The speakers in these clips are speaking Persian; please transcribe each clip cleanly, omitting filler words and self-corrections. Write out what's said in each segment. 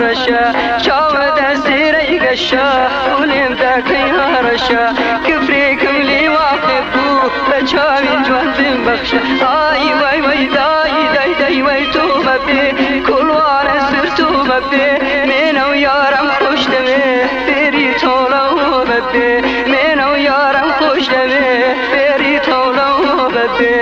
هرشا شاود سيري قشا ولم ذاكي هرشا كفريكم لي واقفو بجاوي جوان بخشا اي وي وي داي داي داي وي توبة بي كل وانا سرتو ببي منو يارم خوش دمي فيري تولو ببي منو يارم خوش دمي فيري تولو ببي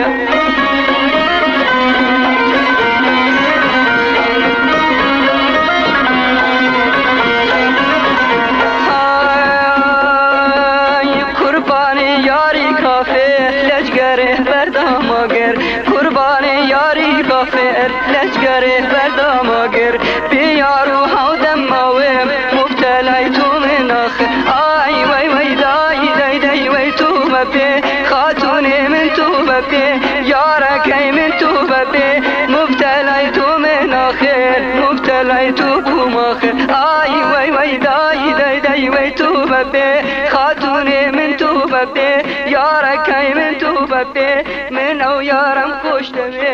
لشكره بردام اگر بیارو حودم مویم مبتلای تو من آخر آی وی وی دای دای دای وی تو ببی خاتونی من تو ببی یارکی من تو ببی مبتلای تو من آخر مبتلای تو بوم آخر آی وی وی دای دای دای وی تو ببی خاتونی من تو ببی یارکی من تو ببی من او یارم خوش دمی